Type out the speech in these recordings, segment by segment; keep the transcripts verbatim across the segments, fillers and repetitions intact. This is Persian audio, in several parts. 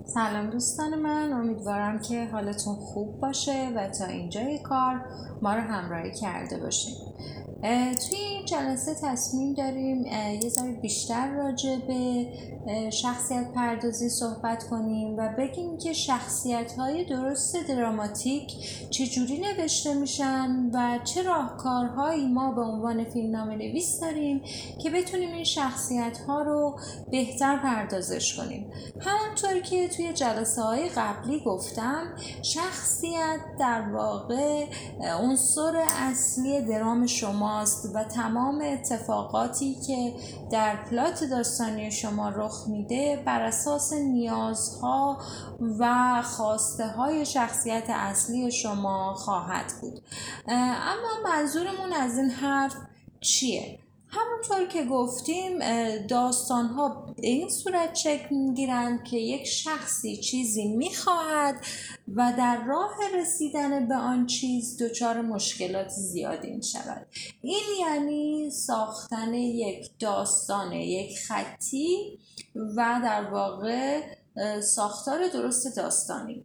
سلام دوستان من، امیدوارم که حالتون خوب باشه و تا اینجای کار ما رو همراهی کرده باشیم. توی این جلسه تصمیم داریم یه ذره بیشتر راجع به شخصیت پردازی صحبت کنیم و بگیم که شخصیت های درست دراماتیک چجوری نوشته میشن و چه راهکارهایی ما به عنوان فیلمنامه نویس داریم که بتونیم این شخصیت ها رو بهتر پردازش کنیم. همونطور که توی جلسه های قبلی گفتم، شخصیت در واقع عنصر اصلی درام شماست و تمام اتفاقاتی که در پلات داستانی شما رخ میده بر اساس نیازها و خواسته های شخصیت اصلی شما خواهد بود. اما منظورمون از این حرف چیه؟ همونطور که گفتیم داستان ها به این صورت شکل میگیرند که یک شخصی چیزی میخواهد و در راه رسیدن به آن چیز دچار مشکلات زیادی میشود. این یعنی ساختن یک داستان یک خطی و در واقع ساختار درست داستانی.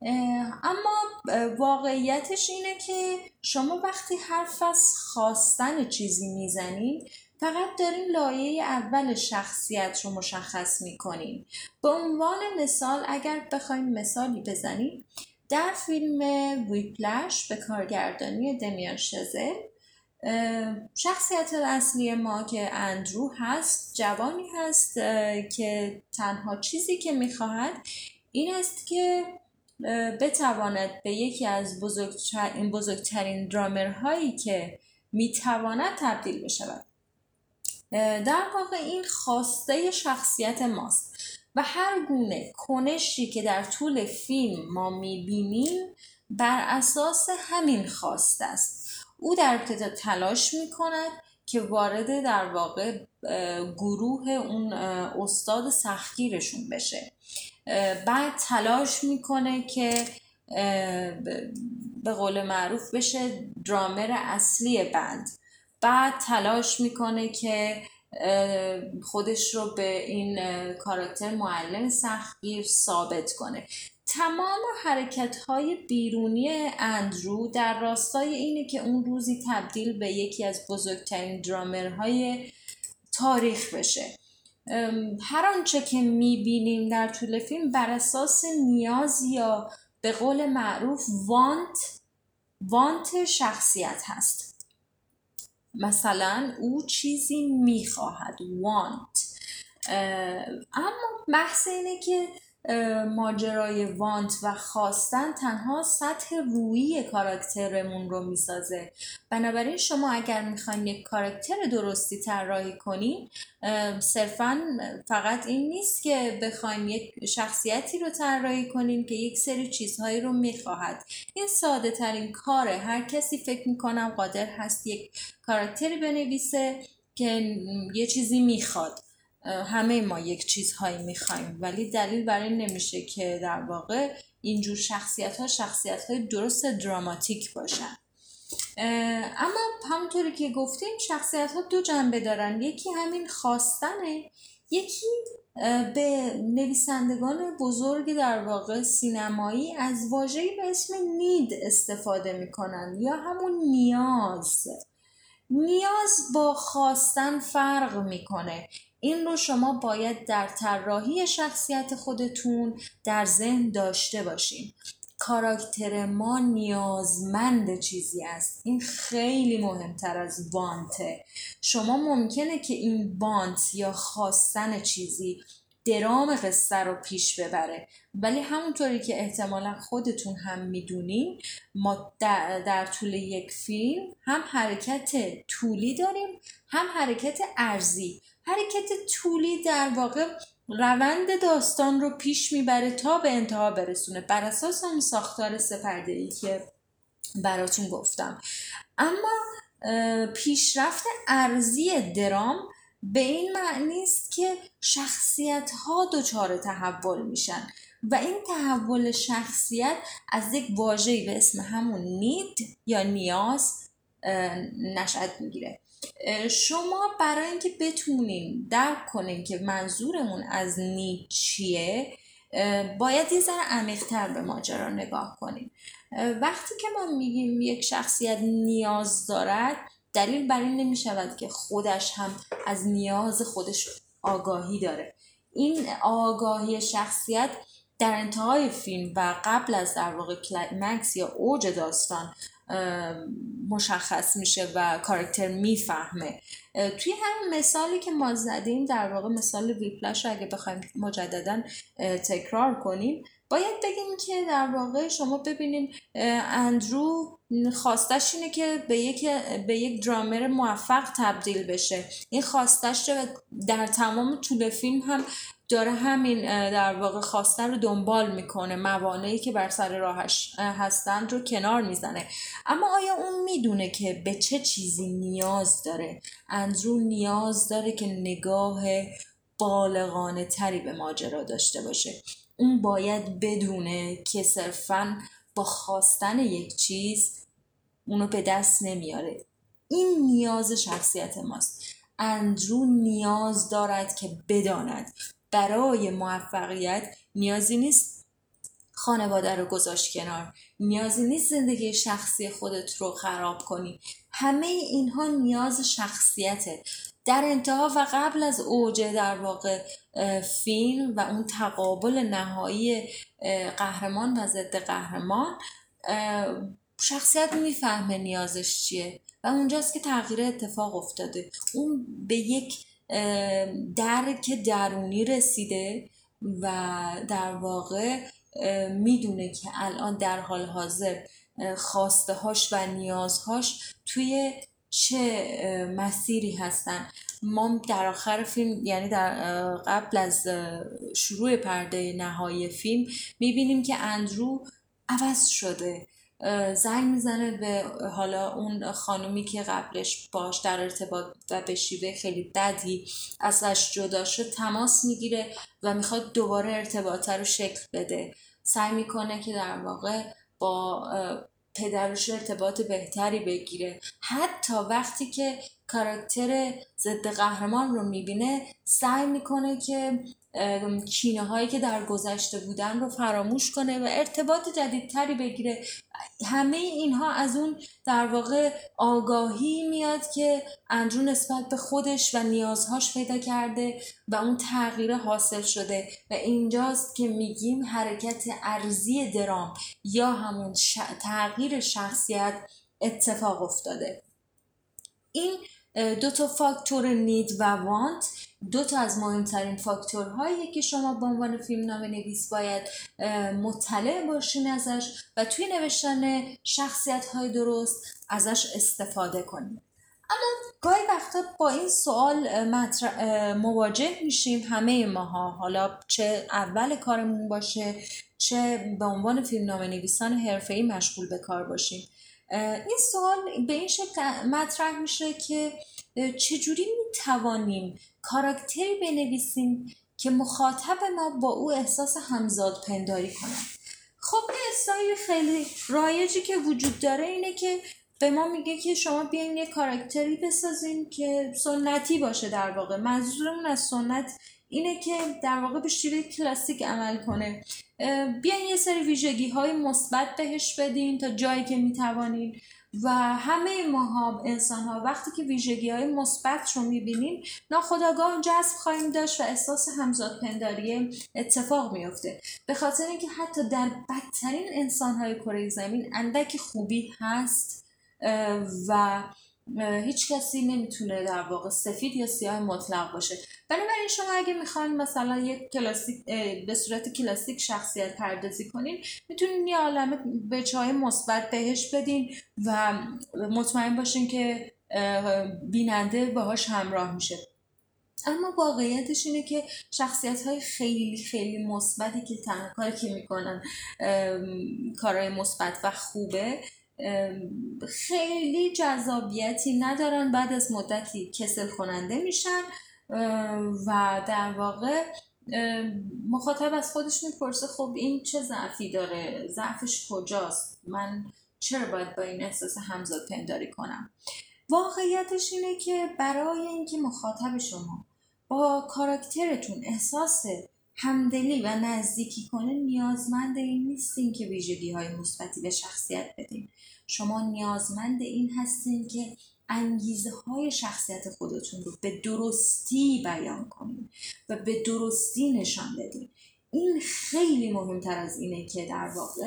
اما واقعیتش اینه که شما وقتی حرف از خواستن چیزی میزنید فقط دارین لایه اول شخصیت رو مشخص میکنین. به عنوان مثال اگر بخوایم مثالی بزنیم، در فیلم ویپلش به کارگردانی دمیان شازل، شخصیت اصلی ما که اندرو هست جوانی هست که تنها چیزی که میخواهد این است که بتواند به یکی از بزرگتر این بزرگترین درامرهایی که میتواند تبدیل بشود. در واقع این خواسته شخصیت ماست و هر گونه کنشی که در طول فیلم ما میبینیم بر اساس همین خواسته است. او در ابتدا تلاش میکند که وارد در واقع گروه اون استاد سختگیرشون بشه، بعد تلاش میکنه که به قول معروف بشه درامر اصلی بند، بعد تلاش میکنه که خودش رو به این کاراکتر معلم سختگیر ثابت کنه. تمام حرکت‌های بیرونی اندرو در راستای اینه که اون روزی تبدیل به یکی از بزرگترین درامرهای تاریخ بشه. هر آنچه که میبینیم در طول فیلم بر اساس نیاز یا به قول معروف وانت وانت شخصیت هست. مثلا او چیزی میخواهد، وانت. اما بحث اینه که ماجرای وانت و خواستن تنها سطح رویی کاراکترمون رو میسازه. بنابراین شما اگر میخواین یک کاراکتر درستی طراحی کنین، صرفا فقط این نیست که بخواین یک شخصیتی رو طراحی کنین که یک سری چیزهایی رو میخواهد. این ساده ترین کاره. هر کسی فکر میکنم قادر هست یک کاراکتری بنویسه که یه چیزی میخواد. همه ما یک چیزهایی میخوایم، ولی دلیل برای نمیشه که در واقع اینجور شخصیت ها شخصیت های درست دراماتیک باشن. اما همونطوری که گفتیم شخصیت ها دو جنبه دارن، یکی همین خواستنه، یکی به نویسندگان بزرگ در واقع سینمایی از واژه‌ای به اسم نید استفاده میکنن یا همون نیاز. نیاز با خواستن فرق میکنه. این رو شما باید در طراحی شخصیت خودتون در ذهن داشته باشین. کاراکتر ما نیازمند چیزی است. این خیلی مهمتر از وانته. شما ممکنه که این وانت یا خواستن چیزی درام قصه رو پیش ببره، ولی همونطوری که احتمالا خودتون هم میدونین ما در, در طول یک فیلم هم حرکت طولی داریم هم حرکت عرضی. حرکت طولی در واقع روند داستان رو پیش میبره تا به انتها برسونه بر اساس اون ساختار سه پرده‌ای که براتون گفتم. اما پیشرفت عرضی درام به این معنی است که شخصیت ها دچار تحول میشن و این تحول شخصیت از یک واژه‌ای به اسم همون نید یا نیاز نشأت میگیره. شما برای اینکه بتونین درک کنین که منظورمون از نید چیه، باید یه ذره عمیق‌تر به ماجرا نگاه کنیم. وقتی که ما میگیم یک شخصیت نیاز دارد، دلیل بر این نمی شود که خودش هم از نیاز خودش آگاهی داره. این آگاهی شخصیت در انتهای فیلم و قبل از در واقع کلایمکس یا اوج داستان مشخص میشه و کاراکتر میفهمه. توی همین مثالی که ما زدیم، در واقع مثال ویپلاش رو اگه بخوایم مجددا تکرار کنیم، باید بگیم که در واقع شما ببینین اندرو خواستش اینه که به یک به یک درامر موفق تبدیل بشه. این خواستش در تمام طول فیلم هم داره همین در واقع خواسته رو دنبال میکنه، موانعی که بر سر راهش هستند رو کنار میزنه. اما آیا اون میدونه که به چه چیزی نیاز داره؟ اندرو نیاز داره که نگاه بالغانه تری به ماجرا داشته باشه. اون باید بدونه که صرفاً با خواستن یک چیز اونو به دست نمیاره. این نیاز شخصیت ماست. اندرو نیاز دارد که بداند برای موفقیت نیازی نیست خانواده رو گذاشت کنار، نیازی نیست زندگی شخصی خودت رو خراب کنی. همه اینها نیاز شخصیته. در انتها و قبل از اوج در واقع فیلم و اون تقابل نهایی قهرمان و ضد قهرمان، شخصیت میفهمه نیازش چیه و اونجاست که تغییر اتفاق افتاده. اون به یک درک درونی رسیده و در واقع میدونه که الان در حال حاضر خواسته هاش و نیازهاش توی چه مسیری هستن. ما در آخر فیلم، یعنی در قبل از شروع پرده نهایی فیلم، میبینیم که اندرو عوض شده. زنگ میزنه به حالا اون خانومی که قبلش باش در ارتباط و به شیوه خیلی بدی ازش جدا شد، تماس میگیره و میخواد دوباره ارتباط رو شکل بده. سعی میکنه که در واقع با پدرش ارتباط بهتری بگیره. حتی وقتی که کاراکتر ضد قهرمان رو میبینه، سعی میکنه که کینه هایی که در گذشته بودن رو فراموش کنه و ارتباط جدیدتری بگیره. همه اینها از اون در واقع آگاهی میاد که اندرو نسبت به خودش و نیازهاش پیدا کرده و اون تغییر حاصل شده و اینجاست که میگیم حرکت ارضی درام یا همون ش... تغییر شخصیت اتفاق افتاده. این دو تا فاکتور نید و وانت دو تا از مهمترین فاکتورهایی که شما به عنوان فیلمنامه نویس باید مطلع باشین ازش و توی نوشتن شخصیت‌های درست ازش استفاده کنید. اما گاهی وقتا با این سوال مواجه میشیم همه ماها، حالا چه اول کارمون باشه چه به عنوان فیلمنامه نویسان حرفه‌ای مشغول به کار باشیم. این سوال به این شکل مطرح میشه که چجوری میتوانیم کاراکتری بنویسیم که مخاطب ما با او احساس همزاد پنداری کنه. خب این استایل خیلی رایجی که وجود داره اینه که به ما میگه که شما بیاین یه کاراکتری بسازین که سنتی باشه. در واقع منظورمون از سنت اینه که در واقع به شیوه کلاسیک عمل کنه. بیاین یه سری ویژگی های مثبت بهش بدین تا جایی که میتوانین و همه ماها انسان ها وقتی که ویژگی های مثبت رو میبینیم ناخودآگاه جذب خواهیم داشت و احساس همزاد پنداری اتفاق میفته. به خاطر اینکه حتی در بدترین انسان های کره زمین اندکی خوبی هست و هیچ کسی نمیتونه در واقع سفید یا سیاه مطلق باشه. بنابراین شما اگه میخواین مثلا یک کلاسیک به صورت کلاسیک شخصیت پردازی کنین، میتونین یه عالمه بچه‌های مثبت بهش بدین و مطمئن باشین که بیننده باهاش همراه میشه. اما واقعیتش اینه که شخصیت‌های خیلی خیلی مثبتی که تنها کاری که میکنن کارهای مثبت و خوبه خیلی جذابیتی ندارن، بعد از مدتی کسل کننده میشن و در واقع مخاطب از خودش میپرسه خب این چه ضعفی داره، ضعفش کجاست، من چرا باید با این احساس همزاد پنداری کنم. واقعیتش اینه که برای اینکه مخاطب شما با کاراکترتون احساس همدلی و نزدیکی کنه، نیازمند این نیستین که ویژگی های مثبتی به شخصیت بدین. شما نیازمند این هستین که انگیزه های شخصیت خودتون رو به درستی بیان کنین و به درستی نشان بدین. این خیلی مهمتر از اینه که در واقع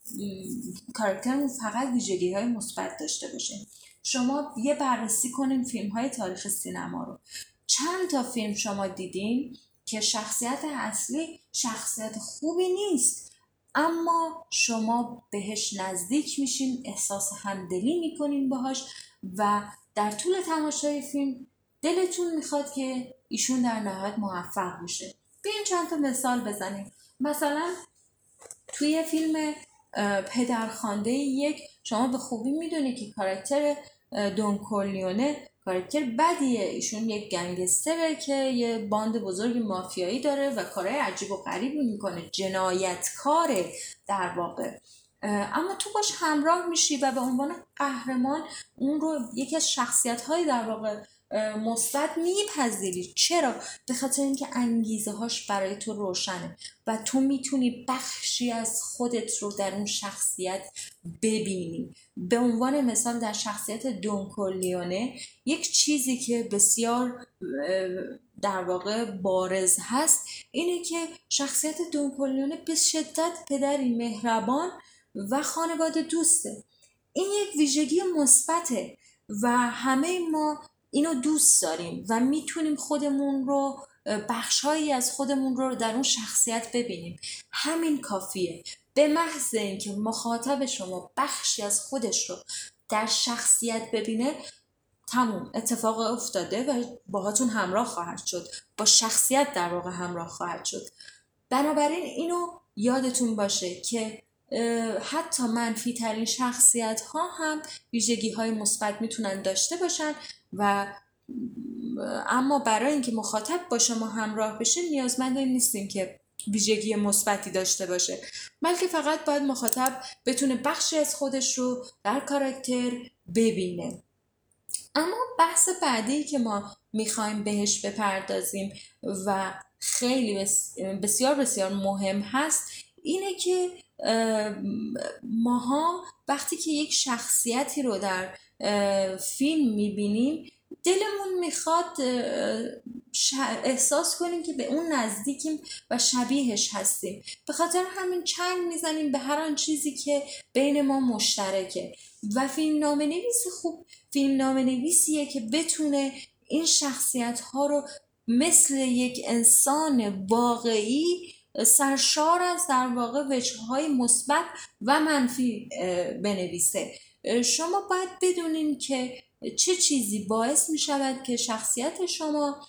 کاراکترمون فقط ویژگی های مثبت داشته باشه. شما یه بررسی کنین فیلم های تاریخ سینما رو. چند تا فیلم شما دیدین که شخصیت اصلی شخصیت خوبی نیست، اما شما بهش نزدیک میشین، احساس همدلی میکنین باهاش و در طول تماشای فیلم دلتون میخواد که ایشون در نهایت موفق بشه. بیاین چند تا مثال بزنیم. مثلا توی فیلم پدرخوانده یک، شما به خوبی میدونی که کاراکتر دون کورلیونه کاراکتر بدیه. ایشون یک گنگستره که یه باند بزرگ مافیایی داره و کارهای عجیب و غریبی میکنه، جنایتکاره در واقع، اما تو باش همراه میشی و به عنوان قهرمان اون رو یکی از شخصیت‌های در واقع مثبت میپذیری. چرا؟ به خاطر اینکه انگیزه هاش برای تو روشنه و تو میتونی بخشی از خودت رو در اون شخصیت ببینی. به عنوان مثال در شخصیت دون کورلیونه یک چیزی که بسیار در واقع بارز هست اینه که شخصیت دون کورلیونه به شدت پدری مهربان و خانواده دوسته. این یک ویژگی مثبته و همه ما اینو دوست داریم و میتونیم خودمون رو، بخشهایی از خودمون رو در اون شخصیت ببینیم. همین کافیه. به محض اینکه مخاطب شما بخشی از خودش رو در شخصیت ببینه، تموم، اتفاق افتاده و باهاتون همراه خواهد شد، با شخصیت در واقع همراه خواهد شد. بنابراین اینو یادتون باشه که حتی منفی ترین شخصیت ها هم ویژگی های مثبت میتونن داشته باشن و اما برای اینکه مخاطب با شما همراه بشه نیازمند این نیستیم که ویژگی مثبتی داشته باشه، بلکه فقط باید مخاطب بتونه بخشی از خودش رو در کاراکتر ببینه. اما بحث بعدی که ما میخوایم بهش بپردازیم و خیلی بسیار بسیار مهم هست اینه که ماها وقتی که یک شخصیتی رو در فیلم میبینیم دلمون میخواد احساس کنیم که به اون نزدیکیم و شبیهش هستیم. به خاطر همین چنگ میزنیم به هر آن چیزی که بین ما مشترکه و فیلم نام نویس خوب فیلم نام نویسیه که بتونه این شخصیت ها رو مثل یک انسان واقعی سرشار از در واقع وجه‌های مثبت و منفی بنویسه. شما باید بدونین که چه چیزی باعث می شود که شخصیت شما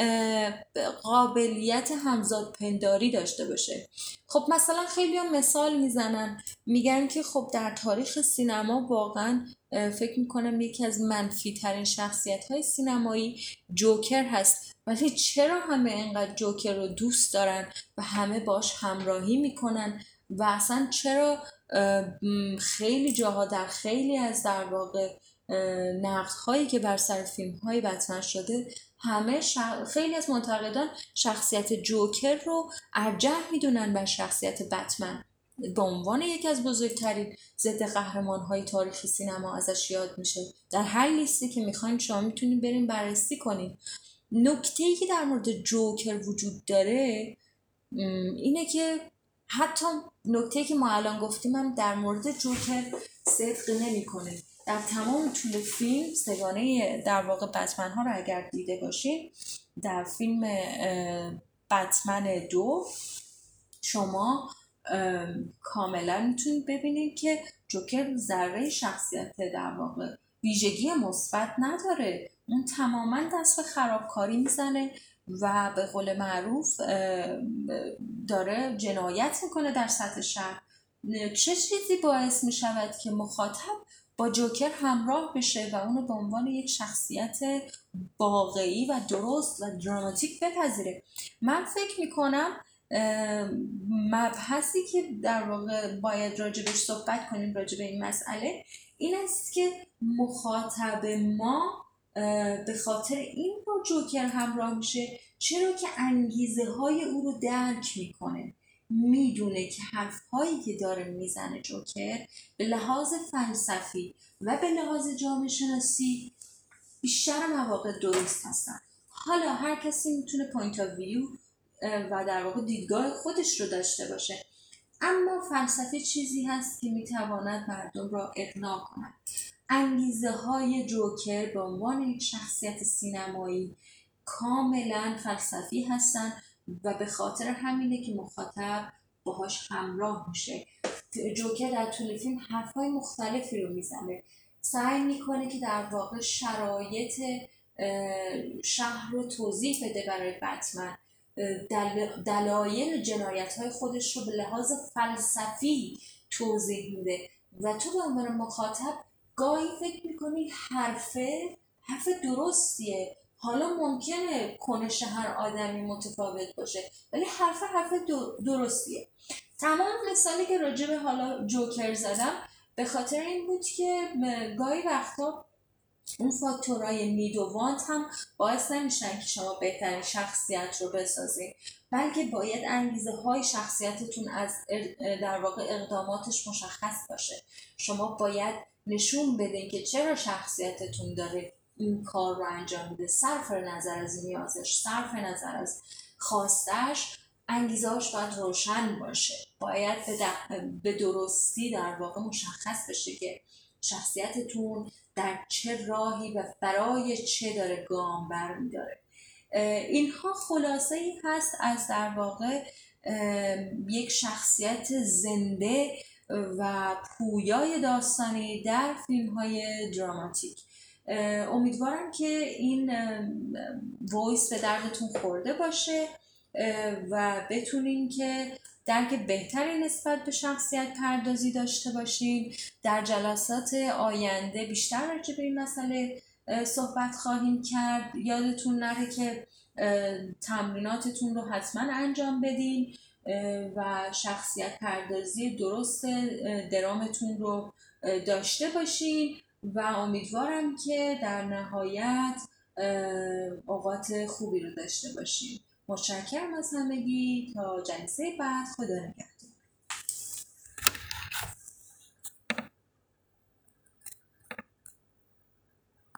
قابلیت همزاد پنداری داشته باشه. خب مثلا خیلی هم مثال میزنن، میگن که خب در تاریخ سینما واقعا فکر میکنم یکی از منفی ترین شخصیت های سینمایی جوکر هست، ولی چرا همه اینقدر جوکر رو دوست دارن و همه باش همراهی میکنن و اصلا چرا خیلی جاها در خیلی از در واقع نقد هایی که بر سر فیلم های بتمن شده همه شخ... خیلی از منتقدان شخصیت جوکر رو ارجح میدونن بر شخصیت بتمن، به عنوان یکی از بزرگترین ضد قهرمان های تاریخ سینما ازش یاد میشه. در هر لیستی که میخواین شما میتونین بریم بررسی کنین. نکته‌ای که در مورد جوکر وجود داره اینه که حتی نکته‌ای که ما الان گفتیم هم در مورد جوکر صدق نمی‌کنه. در تمام طول فیلم سگانه در واقع بتمن ها رو اگر دیده باشین، در فیلم بتمن دو شما کاملا میتونید ببینید که جوکر ذره شخصیت در واقع ویژگی مثبت نداره. اون تماما دست به خرابکاری میزنه و به قول معروف داره جنایت میکنه در سطح شهر. چه چیزی باعث میشود که مخاطب با جوکر همراه بشه و اونو به عنوان یک شخصیت واقعی و درست و دراماتیک بپذیره؟ من فکر میکنم مبحثی که در واقع باید راجبش صحبت کنیم راجب این مسئله این است که مخاطب ما به خاطر این با جوکر همراه میشه، چرا که انگیزه های او رو درک میکنه، میدونه که حرف هایی که داره میزنه جوکر به لحاظ فلسفی و به لحاظ جامعه شناسی بیشتر مواقع درست هستن. حالا هر کسی میتونه پوینت آف ویو و در واقع دیدگاه خودش رو داشته باشه، اما فلسفه چیزی هست که میتواند مردم را اقناع کند. انگیزه های جوکر به عنوان یک شخصیت سینمایی کاملا فلسفی هستن و به خاطر همینه که مخاطب باهاش همراه میشه. جوکر در طول فیلم حرفای مختلفی رو میزنه، سعی میکنه که در واقع شرایط شهر رو توضیح بده برای بتمن، دل... دلایل جنایت های خودش رو به لحاظ فلسفی توضیح میده و تو به عنوان مخاطب گاهی فکر میکنی حرفه حرف درستیه. حالا ممکنه کنش هر آدمی متفاوت باشه ولی حرف حرف درستیه. تمام مثالی که راجع به حالا جوکر زدم به خاطر این بود که گاهی وقتا اون فاکتورهای نید و وانت هم باعث نمیشن که شما بهترین شخصیت رو بسازید، بلکه باید انگیزه های شخصیتتون از در واقع اقداماتش مشخص باشه. شما باید نشون بدین که چرا شخصیتتون داره این کار رو انجام میده، صرف نظر از نیازش، صرف نظر از خواستش، انگیزهاش باید روشن باشه، باید به درستی در واقع مشخص بشه که شخصیتتون در چه راهی و برای چه داره گام برمیداره. اینها خلاصه ای هست از در واقع یک شخصیت زنده و پویای داستانی در فیلم های دراماتیک. امیدوارم که این وایس به دردتون خورده باشه و بتونین که درک بهتری نسبت به شخصیت پردازی داشته باشین. در جلسات آینده بیشتر راجع به این مسئله صحبت خواهیم کرد. یادتون نره که تمریناتتون رو حتما انجام بدین و شخصیت پردازی درست درامتون رو داشته باشین و امیدوارم که در نهایت اوقات خوبی رو داشته باشین. متشکرم از همگی. تا جلسه بعد، خدا نگهدار.